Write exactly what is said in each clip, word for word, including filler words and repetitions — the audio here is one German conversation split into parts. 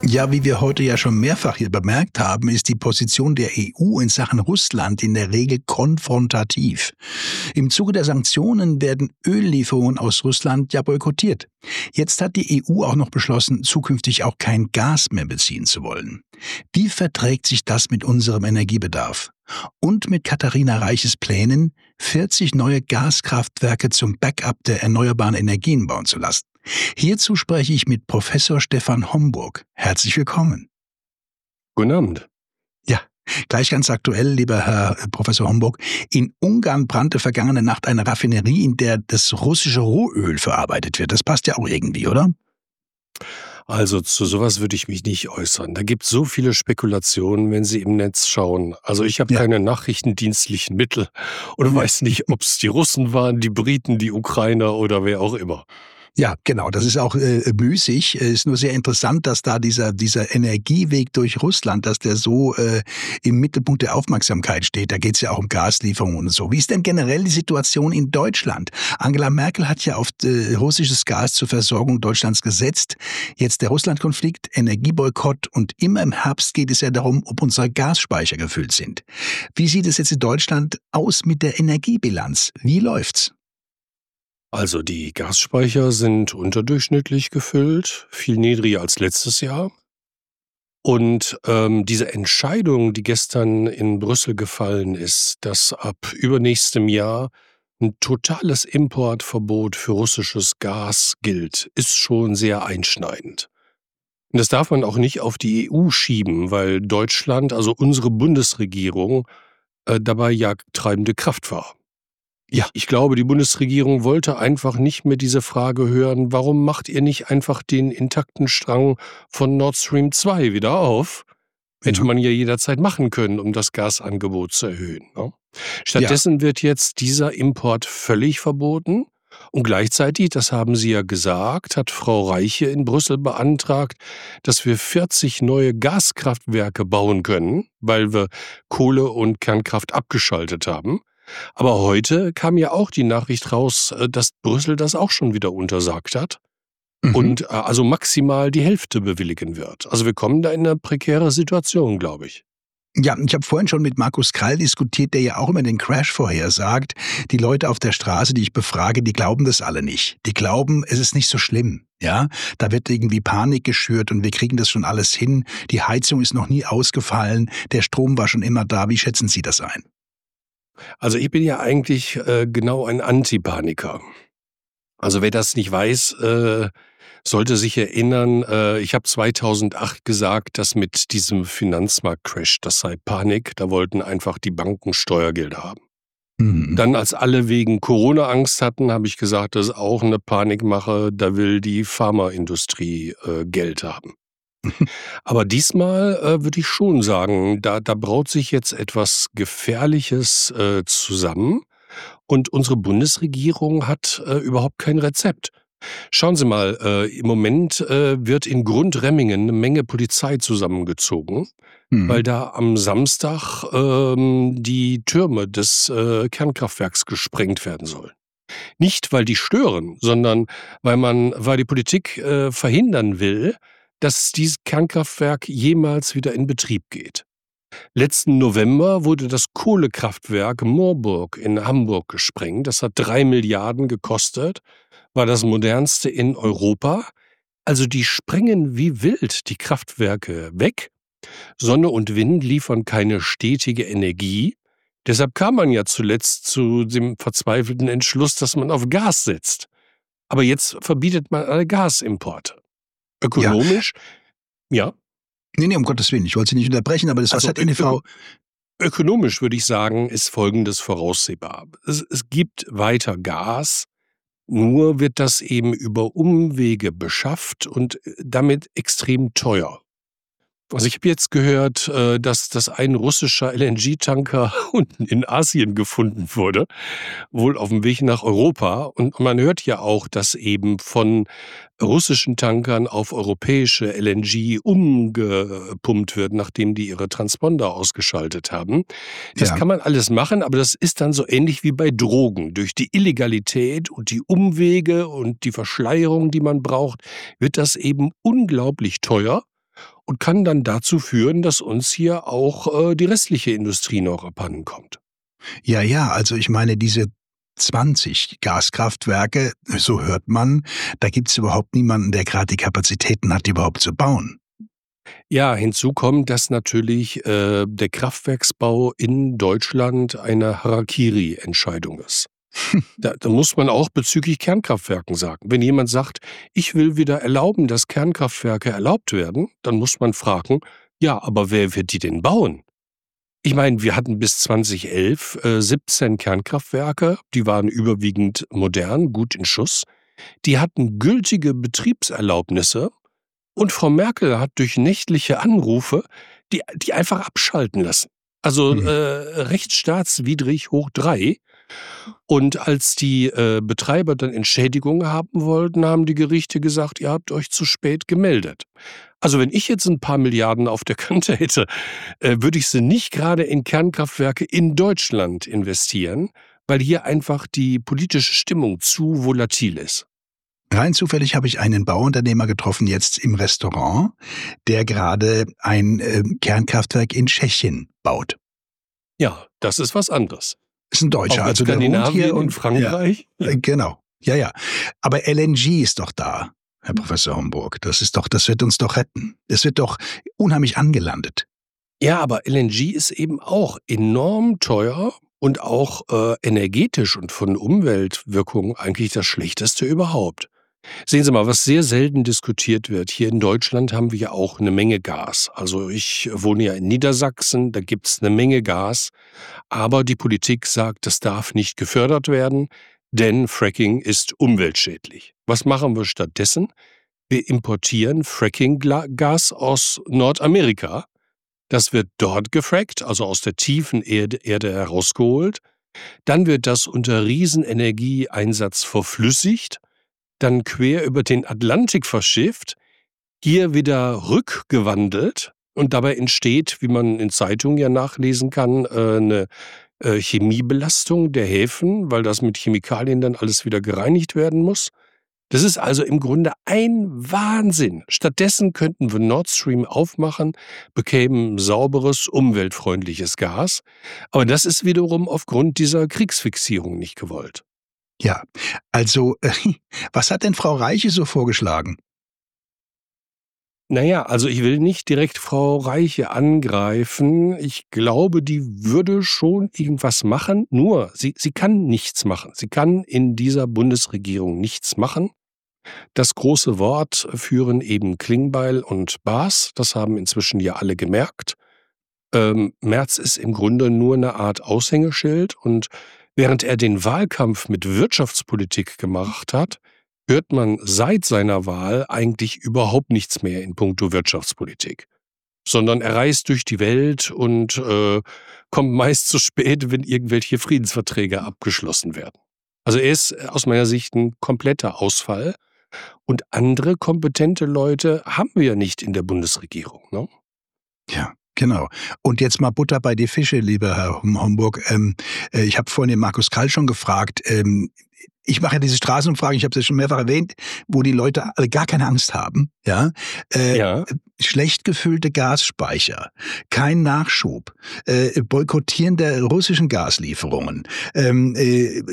Ja, wie wir heute ja schon mehrfach hier bemerkt haben, ist die Position der E U in Sachen Russland in der Regel konfrontativ. Im Zuge der Sanktionen werden Öllieferungen aus Russland ja boykottiert. Jetzt hat die E U auch noch beschlossen, zukünftig auch kein Gas mehr beziehen zu wollen. Wie verträgt sich das mit unserem Energiebedarf? Und mit Katharina Reiches Plänen, vierzig neue Gaskraftwerke zum Backup der erneuerbaren Energien bauen zu lassen. Hierzu spreche ich mit Professor Stefan Homburg. Herzlich willkommen. Guten Abend. Ja, gleich ganz aktuell, lieber Herr Professor Homburg. In Ungarn brannte vergangene Nacht eine Raffinerie, in der das russische Rohöl verarbeitet wird. Das passt ja auch irgendwie, oder? Also zu sowas würde ich mich nicht äußern. Da gibt es so viele Spekulationen, wenn Sie im Netz schauen. Also ich habe Ja. keine nachrichtendienstlichen Mittel und weiß nicht, ob es die Russen waren, die Briten, die Ukrainer oder wer auch immer. Ja, genau. Das ist auch äh, müßig. Es ist nur sehr interessant, dass da dieser dieser Energieweg durch Russland, dass der so äh, im Mittelpunkt der Aufmerksamkeit steht. Da geht es ja auch um Gaslieferungen und so. Wie ist denn generell die Situation in Deutschland? Angela Merkel hat ja auf äh, russisches Gas zur Versorgung Deutschlands gesetzt. Jetzt der Russlandkonflikt, Energieboykott und immer im Herbst geht es ja darum, ob unsere Gasspeicher gefüllt sind. Wie sieht es jetzt in Deutschland aus mit der Energiebilanz? Wie läuft's? Also die Gasspeicher sind unterdurchschnittlich gefüllt, viel niedriger als letztes Jahr. Und ähm, diese Entscheidung, die gestern in Brüssel gefallen ist, dass ab übernächstem Jahr ein totales Importverbot für russisches Gas gilt, ist schon sehr einschneidend. Und das darf man auch nicht auf die E U schieben, weil Deutschland, also unsere Bundesregierung, äh, dabei ja treibende Kraft war. Ja. Ich, ich glaube, die Bundesregierung wollte einfach nicht mehr diese Frage hören, warum macht ihr nicht einfach den intakten Strang von Nord Stream zwei wieder auf? Hätte Ja. man ja jederzeit machen können, um das Gasangebot zu erhöhen. Ne? Stattdessen wird jetzt dieser Import völlig verboten. Und gleichzeitig, das haben Sie ja gesagt, hat Frau Reiche in Brüssel beantragt, dass wir vierzig neue Gaskraftwerke bauen können, weil wir Kohle und Kernkraft abgeschaltet haben. Aber heute kam ja auch die Nachricht raus, äh, dass Brüssel das auch schon wieder untersagt hat Mhm. und äh, also maximal die Hälfte bewilligen wird. Also wir kommen da in eine prekäre Situation, glaube ich. Ja, ich habe vorhin schon mit Markus Krall diskutiert, der ja auch immer den Crash vorhersagt. Die Leute auf der Straße, die ich befrage, die glauben das alle nicht. Die glauben, es ist nicht so schlimm. Ja, da wird irgendwie Panik geschürt und wir kriegen das schon alles hin. Die Heizung ist noch nie ausgefallen, der Strom war schon immer da. Wie schätzen Sie das ein? Also ich bin ja eigentlich äh, genau ein Antipaniker. Also wer das nicht weiß, äh, sollte sich erinnern, äh, ich habe zweitausendacht gesagt, dass mit diesem Finanzmarktcrash, das sei Panik, da wollten einfach die Banken Steuergelder haben. Mhm. Dann, als alle wegen Corona Angst hatten, habe ich gesagt, das ist auch eine Panikmache, da will die Pharmaindustrie äh, Geld haben. Aber diesmal äh, würde ich schon sagen, da, da braut sich jetzt etwas Gefährliches äh, zusammen und unsere Bundesregierung hat äh, überhaupt kein Rezept. Schauen Sie mal, äh, im Moment äh, wird in Grundremmingen eine Menge Polizei zusammengezogen, weil Mhm. da am Samstag ähm, die Türme des äh, Kernkraftwerks gesprengt werden sollen. Nicht, weil die stören, sondern weil man, weil die Politik äh, verhindern will, dass dieses Kernkraftwerk jemals wieder in Betrieb geht. Letzten November wurde das Kohlekraftwerk Moorburg in Hamburg gesprengt. Das hat drei Milliarden gekostet, war das modernste in Europa. Also die sprengen wie wild die Kraftwerke weg. Sonne und Wind liefern keine stetige Energie. Deshalb kam man ja zuletzt zu dem verzweifelten Entschluss, dass man auf Gas setzt. Aber jetzt verbietet man alle Gasimporte. Ja, Ökonomisch, ja, nee, nee, um Gottes Willen, ich wollte Sie nicht unterbrechen, aber das, was also hat ö- Ihnen Frau... öko ökonomisch würde ich sagen, ist Folgendes voraussehbar. Es, es gibt weiter Gas, nur wird das eben über Umwege beschafft und äh, damit extrem teuer. Also ich habe jetzt gehört, äh, dass, dass ein russischer L N G-Tanker unten in Asien gefunden wurde, wohl auf dem Weg nach Europa. Und man hört ja auch, dass eben von russischen Tankern auf europäische L N G umgepumpt wird, nachdem die ihre Transponder ausgeschaltet haben. Das Ja. kann man alles machen, aber das ist dann so ähnlich wie bei Drogen. Durch die Illegalität und die Umwege und die Verschleierung, die man braucht, wird das eben unglaublich teuer. und kann dann dazu führen, dass uns hier auch äh, die restliche Industrie noch abhanden kommt. Ja, ja, also ich meine, diese zwanzig Gaskraftwerke, so hört man, da gibt's überhaupt niemanden, der gerade die Kapazitäten hat, die überhaupt zu bauen. Ja, hinzu kommt, dass natürlich äh, der Kraftwerksbau in Deutschland eine Harakiri-Entscheidung ist. Da, da muss man auch bezüglich Kernkraftwerken sagen. Wenn jemand sagt, ich will wieder erlauben, dass Kernkraftwerke erlaubt werden, dann muss man fragen, ja, aber wer wird die denn bauen? Ich meine, wir hatten bis zweitausendelf äh, siebzehn Kernkraftwerke, die waren überwiegend modern, gut in Schuss. Die hatten gültige Betriebserlaubnisse und Frau Merkel hat durch nächtliche Anrufe die, die einfach abschalten lassen. Also Mhm. äh, rechtsstaatswidrig hoch drei. Und als die äh, Betreiber dann Entschädigungen haben wollten, haben die Gerichte gesagt, ihr habt euch zu spät gemeldet. Also wenn ich jetzt ein paar Milliarden auf der Kante hätte, äh, würde ich sie nicht gerade in Kernkraftwerke in Deutschland investieren, weil hier einfach die politische Stimmung zu volatil ist. Rein zufällig habe ich einen Bauunternehmer getroffen jetzt im Restaurant, der gerade ein äh, Kernkraftwerk in Tschechien baut. Ja, das ist was anderes. Ist ein Deutscher, Auch in also der wohnt Skandinavien hier und in Frankreich. Ja, äh, genau. Ja, ja. Aber L N G ist doch da, Herr Professor Homburg. Das ist doch, das wird uns doch retten. Es wird doch unheimlich angelandet. Ja, aber L N G ist eben auch enorm teuer und auch äh, energetisch und von Umweltwirkungen eigentlich das Schlechteste überhaupt. Sehen Sie mal, was sehr selten diskutiert wird. Hier in Deutschland haben wir ja auch eine Menge Gas. Also ich wohne ja in Niedersachsen, da gibt's eine Menge Gas. Aber die Politik sagt, das darf nicht gefördert werden, denn Fracking ist umweltschädlich. Was machen wir stattdessen? Wir importieren Fracking-Gas aus Nordamerika. Das wird dort gefrackt, also aus der tiefen Erde, Erde herausgeholt. Dann wird das unter Riesenenergieeinsatz verflüssigt, dann quer über den Atlantik verschifft, hier wieder rückgewandelt und dabei entsteht, wie man in Zeitungen ja nachlesen kann, äh, eine äh, Chemiebelastung der Häfen, weil das mit Chemikalien dann alles wieder gereinigt werden muss. Das ist also im Grunde ein Wahnsinn. Stattdessen könnten wir Nord Stream aufmachen, bekämen sauberes, umweltfreundliches Gas. Aber das ist wiederum aufgrund dieser Kriegsfixierung nicht gewollt. Ja, also, äh, was hat denn Frau Reiche so vorgeschlagen? Naja, also ich will nicht direkt Frau Reiche angreifen. Ich glaube, die würde schon irgendwas machen. Nur, sie, sie kann nichts machen. Sie kann in dieser Bundesregierung nichts machen. Das große Wort führen eben Klingbeil und Baas. Das haben inzwischen ja alle gemerkt. Ähm, Merz ist im Grunde nur eine Art Aushängeschild. Und während er den Wahlkampf mit Wirtschaftspolitik gemacht hat, hört man seit seiner Wahl eigentlich überhaupt nichts mehr in puncto Wirtschaftspolitik. Sondern er reist durch die Welt und äh, kommt meist zu spät, wenn irgendwelche Friedensverträge abgeschlossen werden. Also er ist aus meiner Sicht ein kompletter Ausfall. Und andere kompetente Leute haben wir nicht in der Bundesregierung. Ne? Ja, genau. Und jetzt mal Butter bei die Fische, lieber Herr Homburg. Ähm, äh, ich habe vorhin den Markus Kall schon gefragt. Ähm, ich mache ja diese Straßenumfragen, ich habe es ja schon mehrfach erwähnt, wo die Leute alle gar keine Angst haben. Ja, äh, Ja. Schlecht gefüllte Gasspeicher, kein Nachschub, äh, Boykottieren der russischen Gaslieferungen. Ähm, äh,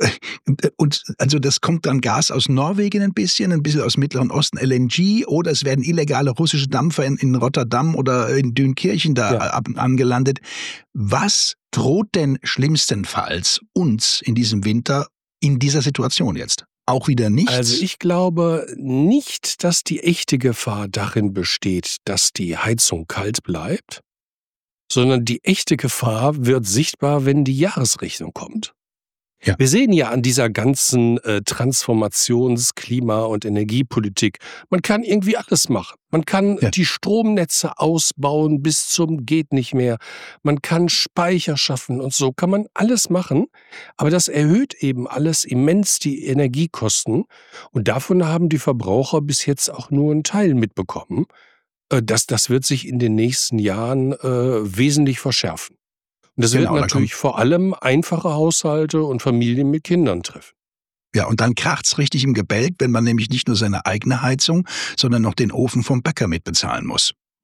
und also das kommt dann Gas aus Norwegen ein bisschen, ein bisschen aus Mittleren Osten, L N G, oder es werden illegale russische Dampfer in, in Rotterdam oder in Dünkirchen da Ja. ab, angelandet. Was droht denn schlimmstenfalls uns in diesem Winter in dieser Situation jetzt? Auch wieder nichts? Also ich glaube nicht, dass die echte Gefahr darin besteht, dass die Heizung kalt bleibt, sondern die echte Gefahr wird sichtbar, wenn die Jahresrechnung kommt. Ja. Wir sehen ja an dieser ganzen äh, Transformations-, Klima- und Energiepolitik, man kann irgendwie alles machen. Man kann Ja. die Stromnetze ausbauen bis zum geht nicht mehr. Man kann Speicher schaffen und so kann man alles machen. Aber das erhöht eben alles immens die Energiekosten. Und davon haben die Verbraucher bis jetzt auch nur einen Teil mitbekommen. Äh, das, das wird sich in den nächsten Jahren äh, wesentlich verschärfen. Und das Genau, wird da natürlich vor allem einfache Haushalte und Familien mit Kindern treffen. Ja, und dann kracht's richtig im Gebälk, wenn man nämlich nicht nur seine eigene Heizung, sondern noch den Ofen vom Bäcker mitbezahlen muss.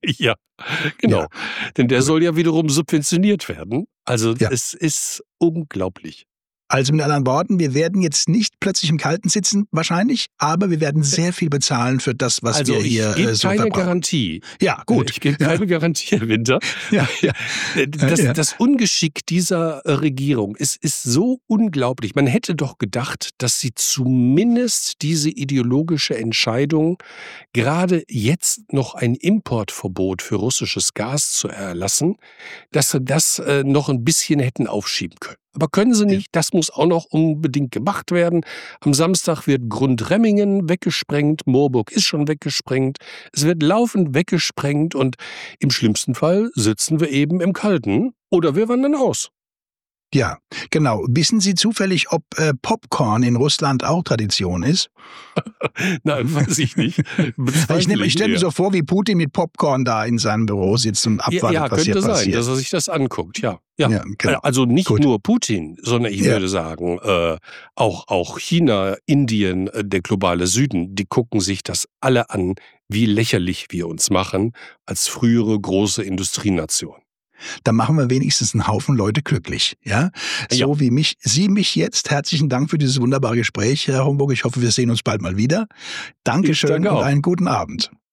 Ja, genau. Ja. Denn der soll ja wiederum subventioniert werden. Also Ja. es ist unglaublich. Also mit anderen Worten, wir werden jetzt nicht plötzlich im Kalten sitzen, wahrscheinlich, aber wir werden sehr viel bezahlen für das, was Also wir ich hier gebe äh, so keine verbrauchen. Garantie. Ja, gut. Ich gebe Ja. keine Garantie, Herr Winter. Ja, ja. Das, Ja. das Ungeschick dieser äh, Regierung ist, ist so unglaublich. Man hätte doch gedacht, dass sie zumindest diese ideologische Entscheidung, gerade jetzt noch ein Importverbot für russisches Gas zu erlassen, dass sie das äh, noch ein bisschen hätten aufschieben können. Aber können sie nicht, das muss auch noch unbedingt gemacht werden. Am Samstag wird Grundremmingen weggesprengt, Moorburg ist schon weggesprengt, es wird laufend weggesprengt und im schlimmsten Fall sitzen wir eben im Kalten oder wir wandern aus. Ja, genau. Wissen Sie zufällig, ob äh, Popcorn in Russland auch Tradition ist? Nein, weiß ich nicht. Ich, nehme, ich stelle mir so vor, wie Putin mit Popcorn da in seinem Büro sitzt und abwartet, ja, ja, was hier könnte sein, passiert. dass er sich das anguckt, ja. Ja, Ja, genau. also nicht Gut. nur Putin, sondern ich Ja. würde sagen, äh, auch, auch China, Indien, äh, der globale Süden, die gucken sich das alle an, wie lächerlich wir uns machen als frühere große Industrienation. Da machen wir wenigstens einen Haufen Leute glücklich. Ja? So Ja. wie mich, Sie mich jetzt. Herzlichen Dank für dieses wunderbare Gespräch, Herr Homburg. Ich hoffe, wir sehen uns bald mal wieder. Dankeschön danke und auch. einen guten Abend.